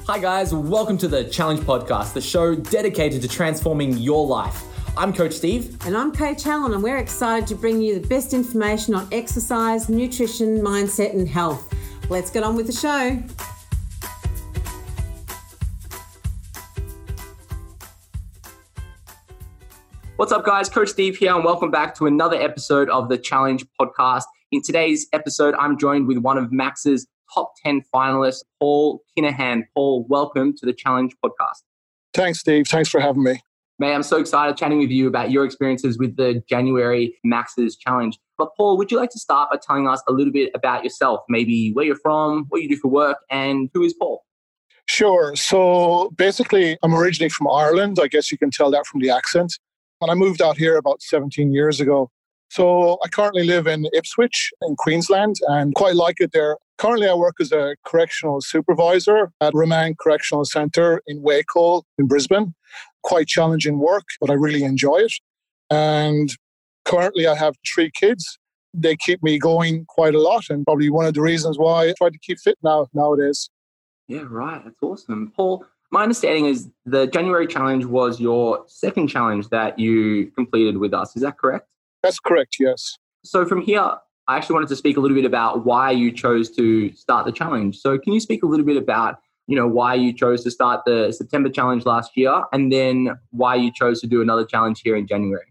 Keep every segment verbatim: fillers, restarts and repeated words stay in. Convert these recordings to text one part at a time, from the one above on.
Hi guys, welcome to the Challenge Podcast, the show dedicated to transforming your life. I'm Coach Steve. And I'm Coach Helen, and we're excited to bring you the best information on exercise, nutrition, mindset and health. Let's get on with the show. What's up guys, Coach Steve here and welcome back to another episode of the Challenge Podcast. In today's episode, I'm joined with one of Max's top ten finalists, Paul Kinahan. Paul, welcome to the Challenge Podcast. Thanks, Steve. Thanks for having me. Man, I'm so excited chatting with you about your experiences with the January Max's Challenge. But Paul, would you like to start by telling us a little bit about yourself? Maybe where you're from, what you do for work, and who is Paul? Sure. So basically, I'm originally from Ireland. I guess you can tell that from the accent. And I moved out here about seventeen years ago. So I currently live in Ipswich in Queensland and quite like it there. Currently, I work as a correctional supervisor at Remand Correctional Centre in Wacol in Brisbane. Quite challenging work, but I really enjoy it. And currently, I have three kids. They keep me going quite a lot and probably one of the reasons why I try to keep fit now nowadays. Yeah, right. That's awesome. Paul, my understanding is the January challenge was your second challenge that you completed with us. Is that correct? That's correct, yes. So from here, I actually wanted to speak a little bit about why you chose to start the challenge. So can you speak a little bit about, you know, why you chose to start the September challenge last year and then why you chose to do another challenge here in January?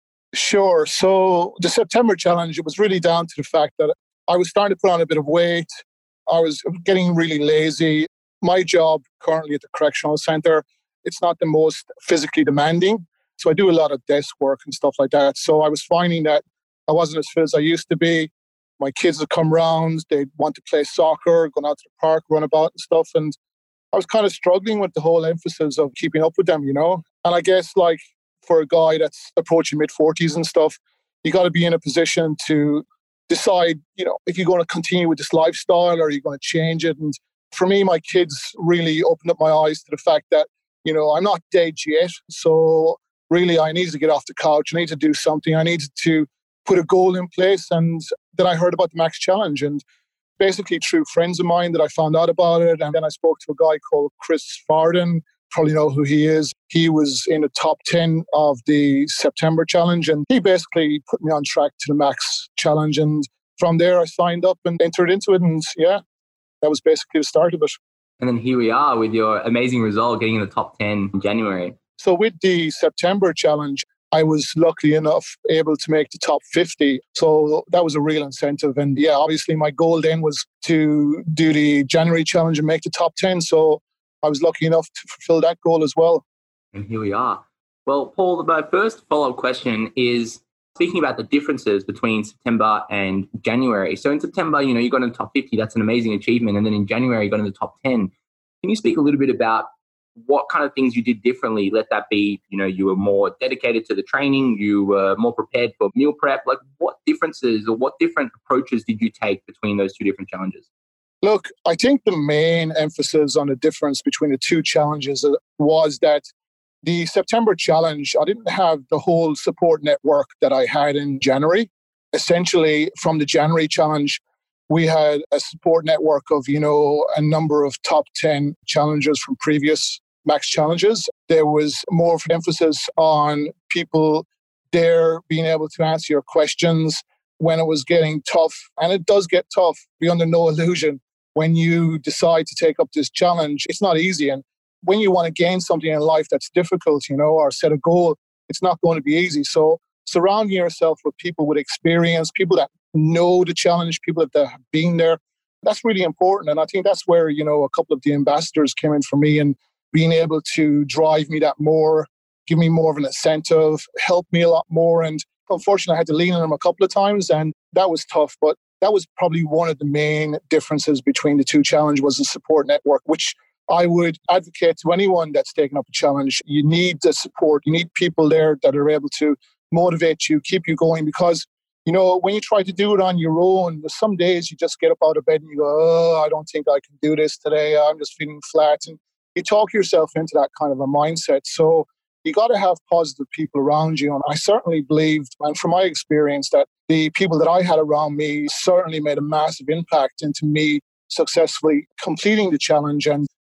Sure. So the September challenge, it was really down to the fact that I was starting to put on a bit of weight. I was getting really lazy. My job currently at the correctional centre, it's not the most physically demanding. So I do a lot of desk work and stuff like that. So I was finding that I wasn't as fit as I used to be. My kids would come round, they'd want to play soccer, go out to the park, run about and stuff. And I was kind of struggling with the whole emphasis of keeping up with them, you know. And I guess like for a guy that's approaching mid forties and stuff, you got to be in a position to decide, you know, if you're going to continue with this lifestyle or you're going to change it. And for me, my kids really opened up my eyes to the fact that, you know, I'm not dead yet. So really, I needed to get off the couch. I needed to do something. I needed to put a goal in place. And then I heard about the Max Challenge. And basically through friends of mine that I found out about it. And then I spoke to a guy called Chris Farden. Probably know who he is. He was in the top ten of the September challenge. And he basically put me on track to the Max Challenge. And from there, I signed up and entered into it. And yeah, that was basically the start of it. And then here we are with your amazing result, getting in the top ten in January. So with the September challenge, I was lucky enough able to make the top fifty. So that was a real incentive. And yeah, obviously my goal then was to do the January challenge and make the top ten. So I was lucky enough to fulfill that goal as well. And here we are. Well, Paul, my first follow-up question is speaking about the differences between September and January. So in September, you know, you got in the top fifty. That's an amazing achievement. And then in January, you got in the top ten. Can you speak a little bit about what kind of things you did differently? Let that be, you know, you were more dedicated to the training, you were more prepared for meal prep. Like what differences or what different approaches did you take between those two different challenges? Look, I think the main emphasis on the difference between the two challenges was that the September challenge, I didn't have the whole support network that I had in January. Essentially, from the January challenge, we had a support network of, you know, a number of top ten challengers from previous Max challenges. There was more of an emphasis on people there being able to answer your questions when it was getting tough. And it does get tough. Be under no illusion. When you decide to take up this challenge, it's not easy. And when you want to gain something in life that's difficult, you know, or set a goal, it's not going to be easy. So surrounding yourself with people with experience, people that know the challenge, people that have been there, that's really important. And I think that's where, you know, a couple of the ambassadors came in for me and being able to drive me that more, give me more of an incentive, help me a lot more. And unfortunately, I had to lean on them a couple of times and that was tough. But that was probably one of the main differences between the two challenges was the support network, which I would advocate to anyone that's taking up a challenge. You need the support. You need people there that are able to motivate you, keep you going. Because, you know, when you try to do it on your own, some days you just get up out of bed and you go, oh, I don't think I can do this today. I'm just feeling flat. And you talk yourself into that kind of a mindset. So you got to have positive people around you. And I certainly believed, and from my experience, that the people that I had around me certainly made a massive impact into me successfully completing the challenge. And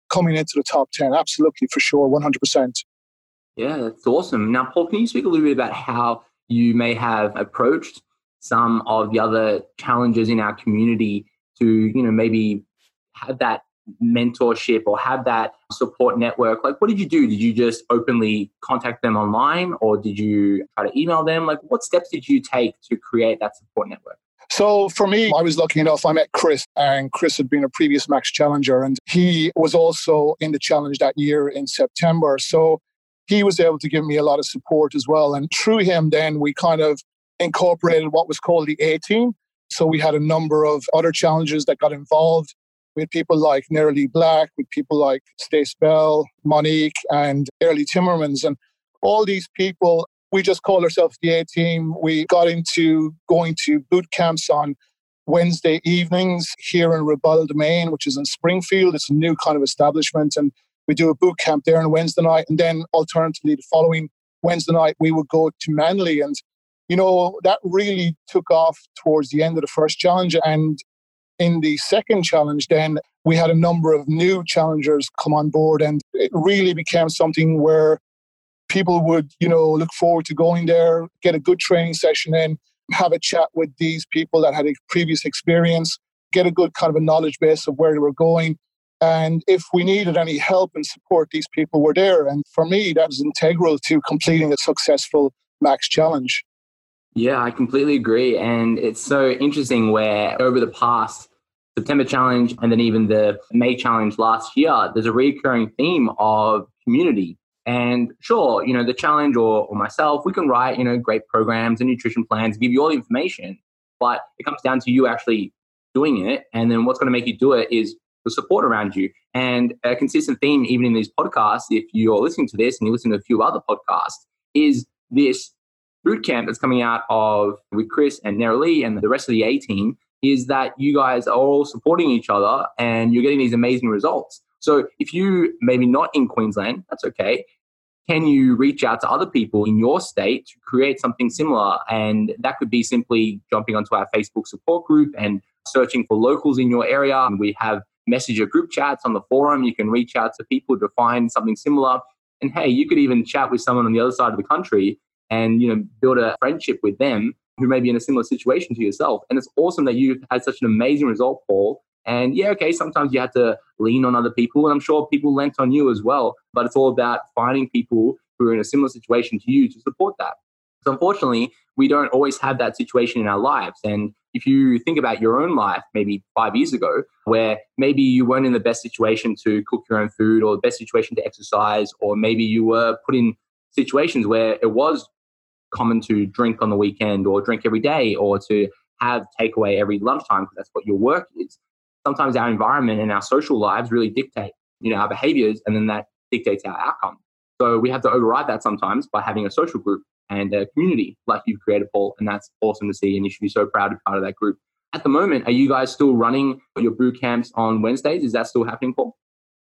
coming into the top ten. Absolutely, for sure, one hundred percent. Yeah, that's awesome. Now, Paul, can you speak a little bit about how you may have approached some of the other challenges in our community to, you know, maybe have that mentorship or have that support network? Like, what did you do? Did you just openly contact them online, or did you try to email them? Like, what steps did you take to create that support network? So for me, I was lucky enough. I met Chris, and Chris had been a previous Max Challenger, and he was also in the challenge that year in September. So he was able to give me a lot of support as well. And through him, then we kind of incorporated what was called the A-Team. So we had a number of other challenges that got involved with people like Nerily Black, with people like Stace Bell, Monique, and Early Timmermans. And all these people, we just called ourselves the A-Team. We got into going to boot camps on Wednesday evenings here in Ribaulde, Maine, which is in Springfield. It's a new kind of establishment. And we do a boot camp there on Wednesday night. And then alternatively, the following Wednesday night, we would go to Manly. And, you know, that really took off towards the end of the first challenge. And in the second challenge, then we had a number of new challengers come on board. And it really became something where people would, you know, look forward to going there, get a good training session in, have a chat with these people that had a previous experience, get a good kind of a knowledge base of where they were going. And if we needed any help and support, these people were there. And for me, that was integral to completing a successful Max Challenge. Yeah, I completely agree. And it's so interesting where over the past September Challenge and then even the May Challenge last year, there's a recurring theme of community. And sure, you know, the challenge or, or myself, we can write, you know, great programs and nutrition plans, give you all the information, but it comes down to you actually doing it. And then what's going to make you do it is the support around you. And a consistent theme, even in these podcasts, if you're listening to this and you listen to a few other podcasts, is this boot camp that's coming out of with Chris and Nerily and the rest of the A-Team, is that you guys are all supporting each other and you're getting these amazing results. So if you maybe not in Queensland, that's okay. Can you reach out to other people in your state to create something similar? And that could be simply jumping onto our Facebook support group and searching for locals in your area. And we have messenger group chats on the forum. You can reach out to people to find something similar. And hey, you could even chat with someone on the other side of the country and, you know, build a friendship with them who may be in a similar situation to yourself. And it's awesome that you've had such an amazing result, Paul. And yeah, okay, sometimes you have to lean on other people, and I'm sure people lent on you as well. But it's all about finding people who are in a similar situation to you to support that. So unfortunately, we don't always have that situation in our lives. And if you think about your own life, maybe five years ago, where maybe you weren't in the best situation to cook your own food or the best situation to exercise, or maybe you were put in situations where it was common to drink on the weekend or drink every day or to have takeaway every lunchtime because that's what your work is. Sometimes our environment and our social lives really dictate, you know, our behaviors, and then that dictates our outcome. So we have to override that sometimes by having a social group and a community like you've created, Paul, and that's awesome to see, and you should be so proud to be part of that group. At the moment, are you guys still running your boot camps on Wednesdays? Is that still happening, Paul?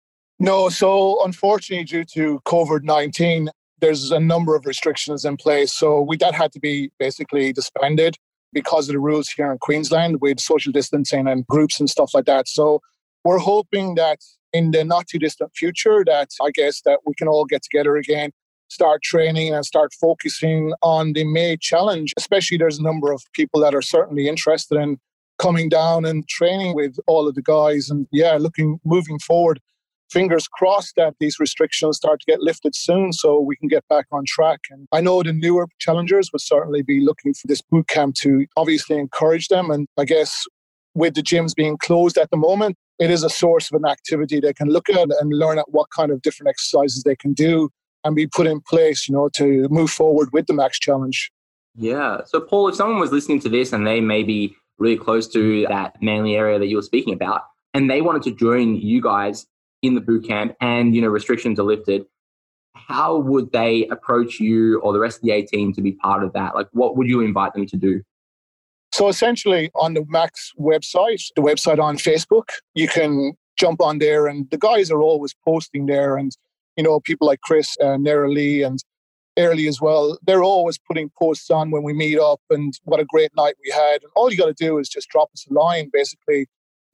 No, so unfortunately, due to COVID nineteen, there's a number of restrictions in place. So we that had to be basically disbanded because of the rules here in Queensland with social distancing and groups and stuff like that. So we're hoping that in the not too distant future that I guess that we can all get together again, start training and start focusing on the May Challenge. Especially there's a number of people that are certainly interested in coming down and training with all of the guys. And yeah, looking, moving forward, fingers crossed that these restrictions start to get lifted soon so we can get back on track. And I know the newer challengers would certainly be looking for this boot camp to obviously encourage them. And I guess with the gyms being closed at the moment, it is a source of an activity they can look at and learn at what kind of different exercises they can do and be put in place, you know, to move forward with the Max Challenge. Yeah. So Paul, if someone was listening to this and they may be really close to that Manly area that you were speaking about, and they wanted to join you guys in the boot camp and, you know, restrictions are lifted, how would they approach you or the rest of the A-Team to be part of that? Like, what would you invite them to do? So essentially on the Max website, the website on Facebook, you can jump on there and the guys are always posting there. And, you know, people like Chris and Nerily and Early as well, they're always putting posts on when we meet up and what a great night we had. And all you got to do is just drop us a line, basically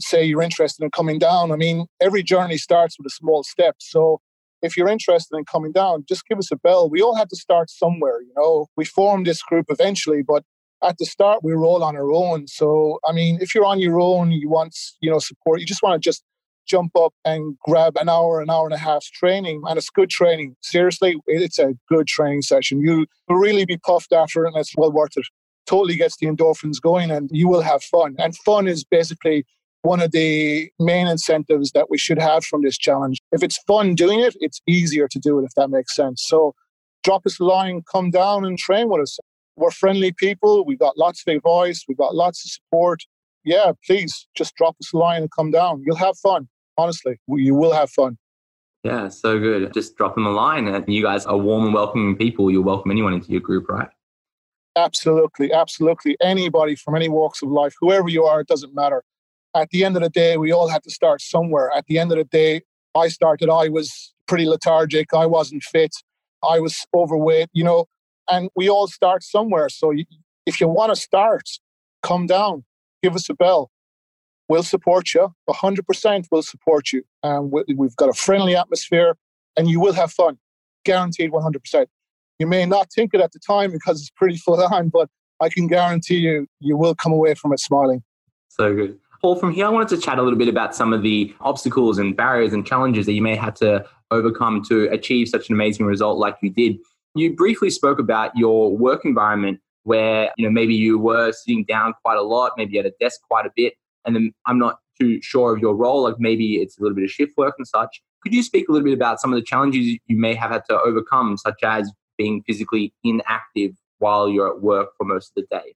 say you're interested in coming down, I mean, every journey starts with a small step. So if you're interested in coming down, just give us a bell. We all had to start somewhere, you know. We formed this group eventually, but at the start, we were all on our own. So, I mean, if you're on your own, you want, you know, support, you just want to just jump up and grab an hour, an hour and a half's training. And it's good training. Seriously, it's a good training session. You will really be puffed after it, and it's well worth it. Totally gets the endorphins going, and you will have fun. And fun is basically one of the main incentives that we should have from this challenge. If it's fun doing it, it's easier to do it, if that makes sense. So drop us a line, come down and train with us. We're friendly people. We've got lots of advice. We've got lots of support. Yeah, please just drop us a line and come down. You'll have fun. Honestly, you will have fun. Yeah, so good. Just drop them a line. And you guys are warm and welcoming people. You'll welcome anyone into your group, right? Absolutely. Absolutely. Anybody from any walks of life, whoever you are, it doesn't matter. At the end of the day, we all had to start somewhere. At the end of the day, I started, I was pretty lethargic. I wasn't fit. I was overweight, you know, and we all start somewhere. So you, if you want to start, come down, give us a bell. We'll support you. one hundred percent we'll support you. And we, we've got a friendly atmosphere and you will have fun. Guaranteed one hundred percent. You may not think it at the time because it's pretty full on, but I can guarantee you, you will come away from it smiling. So good. Paul, from here, I wanted to chat a little bit about some of the obstacles and barriers and challenges that you may have to overcome to achieve such an amazing result like you did. You briefly spoke about your work environment where, you know, maybe you were sitting down quite a lot, maybe at a desk quite a bit, and then I'm not too sure of your role, like maybe it's a little bit of shift work and such. Could you speak a little bit about some of the challenges you may have had to overcome, such as being physically inactive while you're at work for most of the day?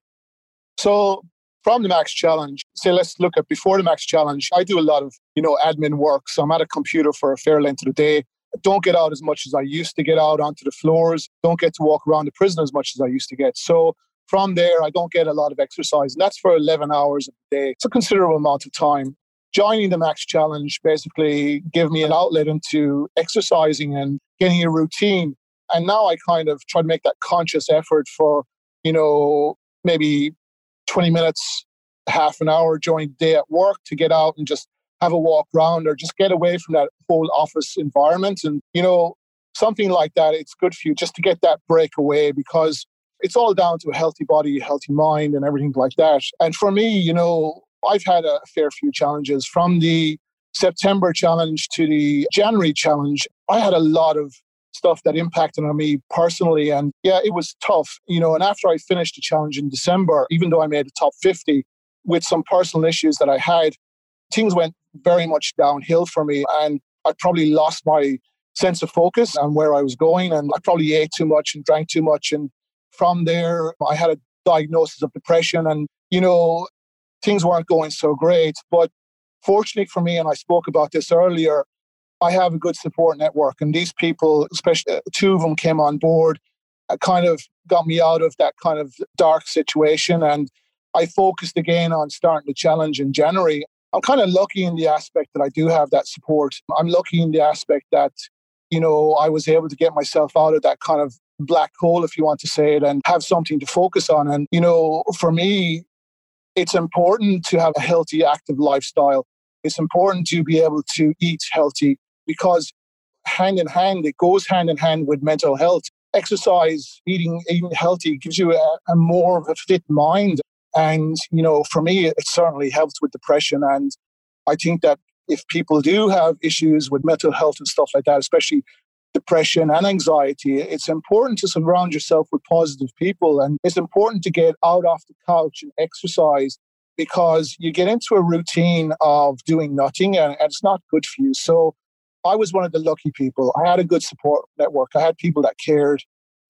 So from the Max Challenge, say let's look at before the Max Challenge, I do a lot of, you know, admin work. So I'm at a computer for a fair length of the day. Don't get out as much as I used to get out onto the floors. Don't get to walk around the prison as much as I used to get. So from there, I don't get a lot of exercise. And that's for eleven hours a day. It's a considerable amount of time. Joining the Max Challenge basically gave me an outlet into exercising and getting a routine. And now I kind of try to make that conscious effort for, you know, maybe twenty minutes, half an hour during the day at work to get out and just have a walk around or just get away from that whole office environment. And, you know, something like that, it's good for you just to get that break away because it's all down to a healthy body, a healthy mind and everything like that. And for me, you know, I've had a fair few challenges from the September challenge to the January challenge. I had a lot of stuff that impacted on me personally. And yeah, it was tough, you know, and after I finished the challenge in December, even though I made the top fifty with some personal issues that I had, things went very much downhill for me. And I probably lost my sense of focus on where I was going. And I probably ate too much and drank too much. And from there, I had a diagnosis of depression and, you know, things weren't going so great. But fortunately for me, and I spoke about this earlier, I have a good support network. And these people, especially two of them came on board, uh, kind of got me out of that kind of dark situation. And I focused again on starting the challenge in January. I'm kind of lucky in the aspect that I do have that support. I'm lucky in the aspect that, you know, I was able to get myself out of that kind of black hole, if you want to say it, and have something to focus on. And, you know, for me, it's important to have a healthy, active lifestyle. It's important to be able to eat healthy because hand in hand, it goes hand in hand with mental health. Exercise, eating, eating healthy gives you a, a more of a fit mind. And, you know, for me, it certainly helps with depression. And I think that if people do have issues with mental health and stuff like that, especially depression and anxiety, it's important to surround yourself with positive people. And it's important to get out off the couch and exercise because you get into a routine of doing nothing and, and it's not good for you. So I was one of the lucky people. I had a good support network. I had people that cared.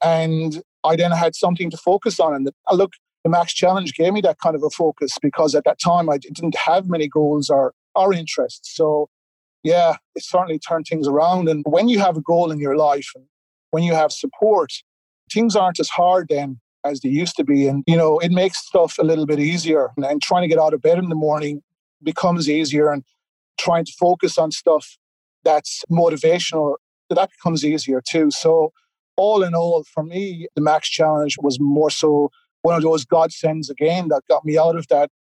And I then had something to focus on. And the, look, the Max Challenge gave me that kind of a focus because at that time I didn't have many goals or, or interests. So yeah, it certainly turned things around. And when you have a goal in your life and when you have support, things aren't as hard then as they used to be. And, you know, it makes stuff a little bit easier. And, and trying to get out of bed in the morning becomes easier. And trying to focus on stuff that's motivational, that becomes easier too. So all in all, for me, the Max Challenge was more so one of those godsends again that got me out of that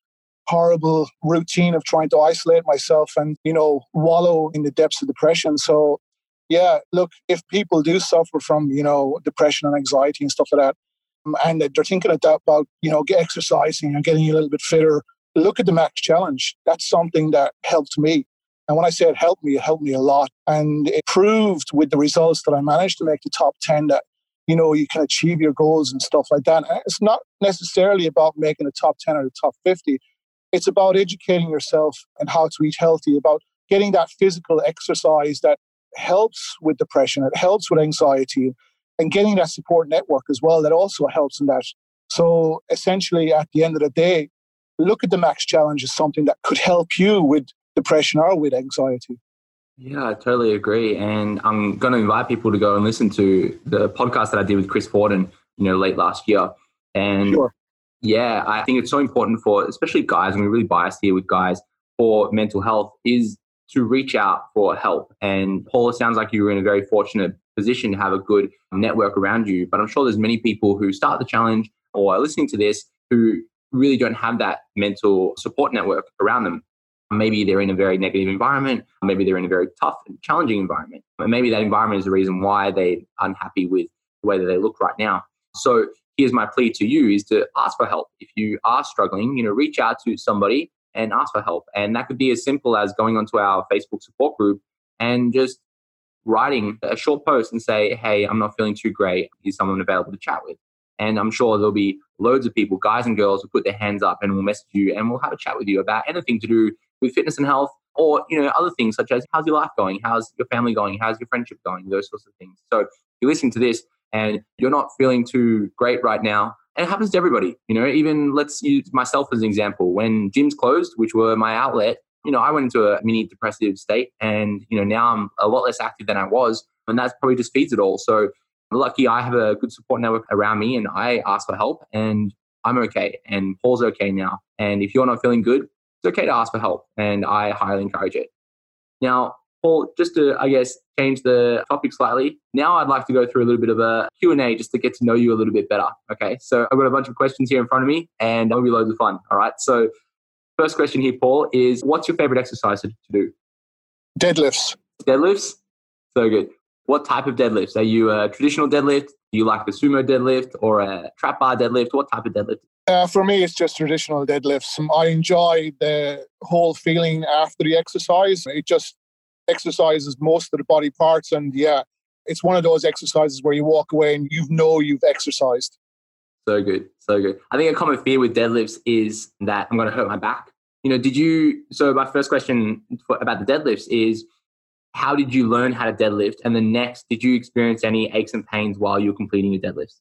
horrible routine of trying to isolate myself and, you know, wallow in the depths of depression. So, yeah, look, if people do suffer from, you know, depression and anxiety and stuff like that, um, and they're thinking about, you know, get exercising and getting a little bit fitter, look at the Max Challenge. That's something that helped me. And when I say it helped me, it helped me a lot. And it proved with the results that I managed to make the top ten that, you know, you can achieve your goals and stuff like that. And it's not necessarily about making the top ten or the top fifty. It's about educating yourself and how to eat healthy, about getting that physical exercise that helps with depression, it helps with anxiety, and getting that support network as well that also helps in that. So essentially, at the end of the day, look at the Max Challenge as something that could help you with depression or with anxiety. Yeah, I totally agree. And I'm going to invite people to go and listen to the podcast that I did with Chris Forden, you know, late last year. And Sure. yeah, I think it's so important for, especially guys, and we're really biased here with guys, for mental health, is to reach out for help. And Paul, it sounds like you were in a very fortunate position to have a good network around you. But I'm sure there's many people who start the challenge or are listening to this who really don't have that mental support network around them. Maybe they're in a very negative environment. Maybe they're in a very tough and challenging environment. And maybe that environment is the reason why they're unhappy with the way that they look right now. So here's my plea to you is to ask for help. If you are struggling, you know, reach out to somebody and ask for help. And that could be as simple as going onto our Facebook support group and just writing a short post and say, hey, I'm not feeling too great. Is someone available to chat with? And I'm sure there'll be loads of people, guys and girls, who put their hands up and will message you and we'll have a chat with you about anything to do with fitness and health, or, you know, other things such as how's your life going? How's your family going? How's your friendship going? Those sorts of things. So if you're listening to this and you're not feeling too great right now, and it happens to everybody, you know, even let's use myself as an example. When gyms closed, which were my outlet, you know, I went into a mini depressive state and, you know, now I'm a lot less active than I was. And that's probably just feeds it all. So I'm lucky I have a good support network around me and I ask for help and I'm okay. And Paul's okay now. And if you're not feeling good, it's okay to ask for help. And I highly encourage it. Now, Paul, just to, I guess, change the topic slightly, now I'd like to go through a little bit of a Q and A just to get to know you a little bit better. Okay, so I've got a bunch of questions here in front of me and it'll be loads of fun. All right, so first question here, Paul, is what's your favorite exercise to, to do? Deadlifts. Deadlifts? So good. What type of deadlifts? Are you a traditional deadlift? Do you like the sumo deadlift or a trap bar deadlift? What type of deadlift? Uh, for me, it's just traditional deadlifts. I enjoy the whole feeling after the exercise. It just exercises most of the body parts. And yeah, it's one of those exercises where you walk away and you know you've exercised. So good. So good. I think a common fear with deadlifts is that I'm going to hurt my back. You know, did you, so my first question for, about the deadlifts is, how did you learn how to deadlift? And then next, did you experience any aches and pains while you were completing your deadlifts?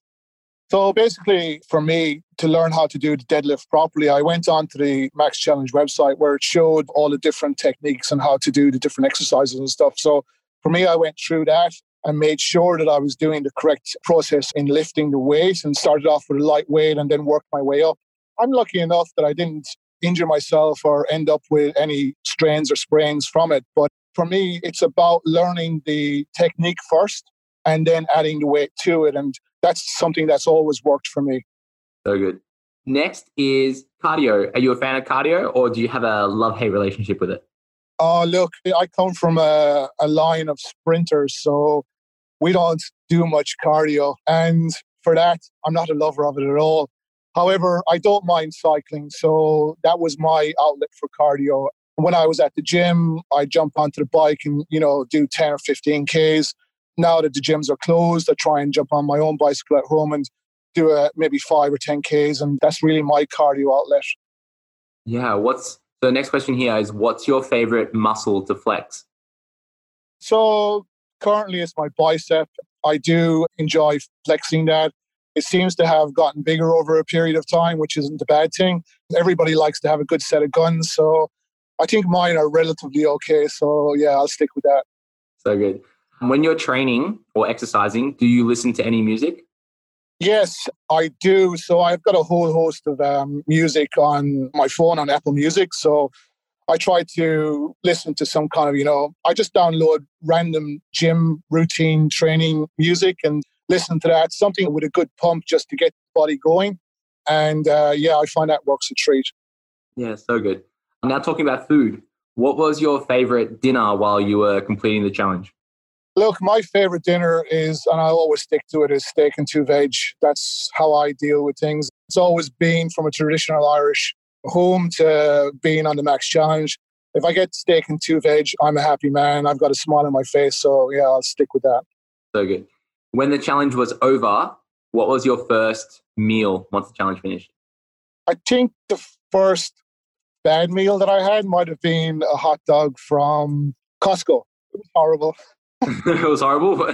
So basically, for me, to learn how to do the deadlift properly, I went onto the Max Challenge website where it showed all the different techniques and how to do the different exercises and stuff. So for me, I went through that and made sure that I was doing the correct process in lifting the weight and started off with a light weight and then worked my way up. I'm lucky enough that I didn't injure myself or end up with any strains or sprains from it. But for me, it's about learning the technique first and then adding the weight to it. And that's something that's always worked for me. So good. Next is cardio. Are you a fan of cardio or do you have a love-hate relationship with it? Oh, look, I come from a, a line of sprinters, so we don't do much cardio. And for that, I'm not a lover of it at all. However, I don't mind cycling. So that was my outlet for cardio. When I was at the gym, I jump onto the bike and, you know, do ten or fifteen Ks. Now that the gyms are closed, I try and jump on my own bicycle at home and do a, maybe five or ten Ks. And that's really my cardio outlet. Yeah. What's the next question here is what's your favorite muscle to flex? So currently it's my bicep. I do enjoy flexing that. It seems to have gotten bigger over a period of time, which isn't a bad thing. Everybody likes to have a good set of guns. So I think mine are relatively okay. So yeah, I'll stick with that. So good. When you're training or exercising, do you listen to any music? Yes, I do. So I've got a whole host of um, music on my phone on Apple Music. So I try to listen to some kind of, you know, I just download random gym routine training music and listen to that, something with a good pump just to get the body going. And uh, yeah, I find that works a treat. Yeah, so good. Now talking about food, what was your favorite dinner while you were completing the challenge? Look, my favorite dinner is, and I always stick to it, is steak and two veg. That's how I deal with things. It's always been from a traditional Irish home to being on the Max Challenge. If I get steak and two veg, I'm a happy man. I've got a smile on my face. So yeah, I'll stick with that. So good. When the challenge was over, what was your first meal once the challenge finished? I think the first bad meal that I had might have been a hot dog from Costco. It was horrible. It was horrible.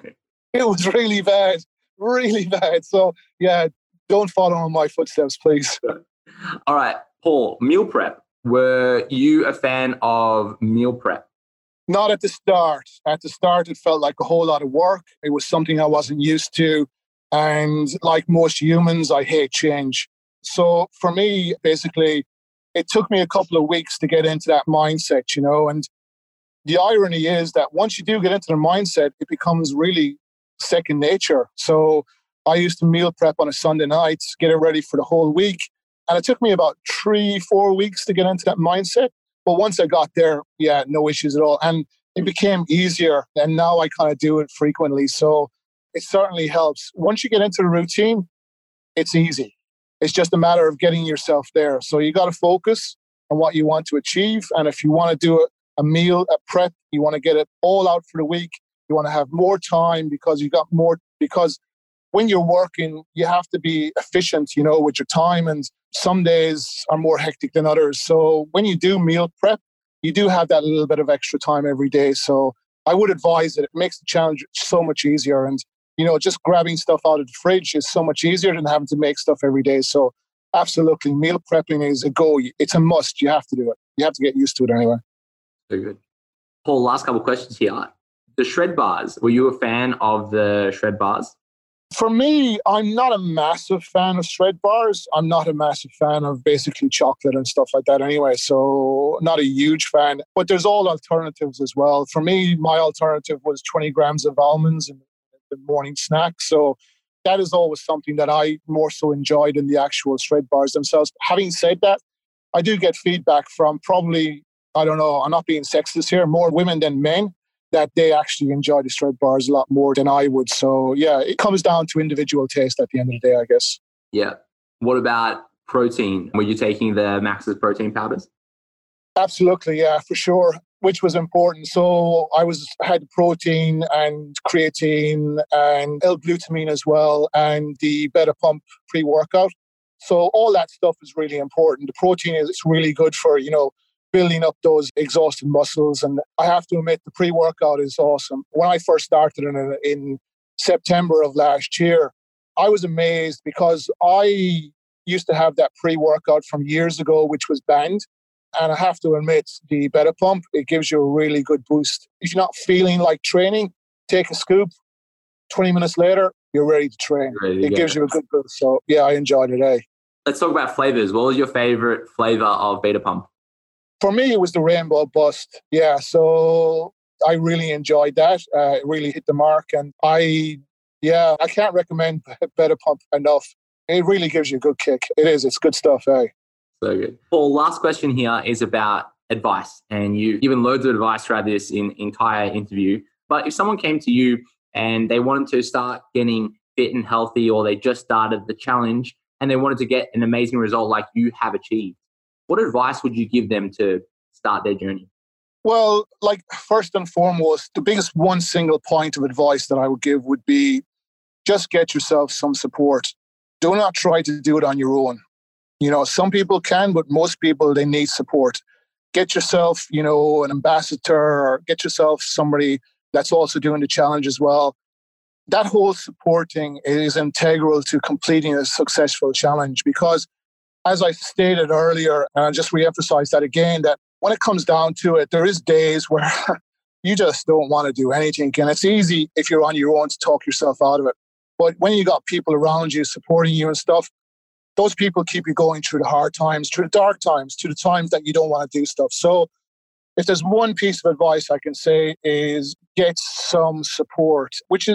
It was really bad, really bad. So yeah, don't follow in my footsteps, please. All right, Paul, meal prep. Were you a fan of meal prep? Not at the start. At the start, it felt like a whole lot of work. It was something I wasn't used to. And like most humans, I hate change. So for me, basically, it took me a couple of weeks to get into that mindset, you know, and the irony is that once you do get into the mindset, it becomes really second nature. So I used to meal prep on a Sunday night, get it ready for the whole week. And it took me about three, four weeks to get into that mindset. But once I got there, yeah, no issues at all. And it became easier. And now I kind of do it frequently. So it certainly helps. Once you get into the routine, it's easy. It's just a matter of getting yourself there. So you got to focus on what you want to achieve. And if you want to do it, a meal, a prep, you want to get it all out for the week. You want to have more time because you got more, because when you're working, you have to be efficient, you know, with your time. And some days are more hectic than others. So when you do meal prep, you do have that little bit of extra time every day. So I would advise it. It makes the challenge so much easier. And, you know, just grabbing stuff out of the fridge is so much easier than having to make stuff every day. So absolutely, meal prepping is a go. It's a must. You have to do it. You have to get used to it anyway. Very good. Paul, last couple of questions here. The shred bars, were you a fan of the shred bars? For me, I'm not a massive fan of shred bars. I'm not a massive fan of basically chocolate and stuff like that anyway. So not a huge fan, but there's all alternatives as well. For me, my alternative was twenty grams of almonds in the morning snack. So that is always something that I more so enjoyed than the actual shred bars themselves. Having said that, I do get feedback from probably, I don't know, I'm not being sexist here, more women than men, that they actually enjoy the shred bars a lot more than I would. So yeah, it comes down to individual taste at the end of the day, I guess. Yeah. What about protein? Were you taking the Max's protein powders? Absolutely, yeah, for sure, which was important. So I was had protein and creatine and L-glutamine as well, and the Beta Pump pre-workout. So all that stuff is really important. The protein is really good for, you know, building up those exhausted muscles. And I have to admit, the pre-workout is awesome. When I first started in, in September of last year, I was amazed because I used to have that pre-workout from years ago, which was banned. And I have to admit, the Beta Pump, it gives you a really good boost. If you're not feeling like training, take a scoop. twenty minutes later, you're ready to train. Ready to it gives it. you a good boost. So yeah, I enjoyed it. Eh? Let's talk about flavors. What was your favorite flavor of Beta Pump? For me, it was the Rainbow Bust. Yeah, so I really enjoyed that. Uh, it really hit the mark. And I, yeah, I can't recommend Beta Pump enough. It really gives you a good kick. It is. It's good stuff, eh? So good. Paul, last question here is about advice. And you've given loads of advice throughout this in, entire interview. But if someone came to you and they wanted to start getting fit and healthy, or they just started the challenge and they wanted to get an amazing result like you have achieved, what advice would you give them to start their journey? Well, like first and foremost, the biggest one single point of advice that I would give would be just get yourself some support. Do not try to do it on your own. You know, some people can, but most people, they need support. Get yourself, you know, an ambassador, or get yourself somebody that's also doing the challenge as well. That whole supporting is integral to completing a successful challenge because, as I stated earlier, and I'll just reemphasize that again, that when it comes down to it, there is days where you just don't want to do anything. And it's easy if you're on your own to talk yourself out of it. But when you got people around you supporting you and stuff, those people keep you going through the hard times, through the dark times, through the times that you don't want to do stuff. So if there's one piece of advice I can say is get some support, which is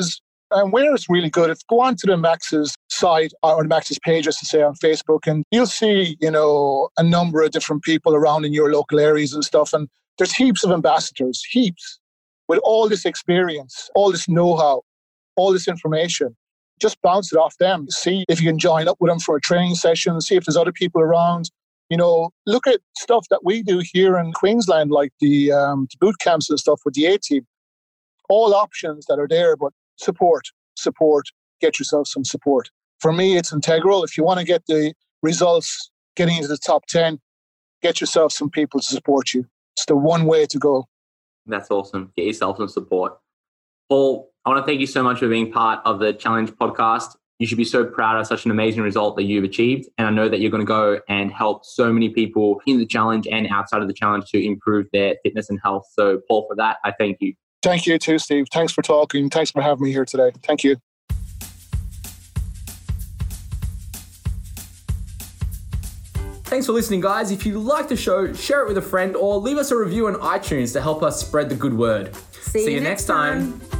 And where it's really good, if go onto the Max's site or the Max's page, as to say, on Facebook, and you'll see, you know, a number of different people around in your local areas and stuff. And there's heaps of ambassadors, heaps, with all this experience, all this know-how, all this information. Just bounce it off them. See if you can join up with them for a training session. See if there's other people around. You know, look at stuff that we do here in Queensland, like the, um, the boot camps and stuff with the A-team. All options that are there, but support, support, get yourself some support. For me, it's integral. If you want to get the results, getting into the top ten, get yourself some people to support you. It's the one way to go. That's awesome. Get yourself some support. Paul, I want to thank you so much for being part of the Challenge podcast. You should be so proud of such an amazing result that you've achieved. And I know that you're going to go and help so many people in the challenge and outside of the challenge to improve their fitness and health. So, Paul, for that, I thank you. Thank you too, Steve. Thanks for talking. Thanks for having me here today. Thank you. Thanks for listening, guys. If you like the show, share it with a friend or leave us a review on iTunes to help us spread the good word. See, See you, you next time. time.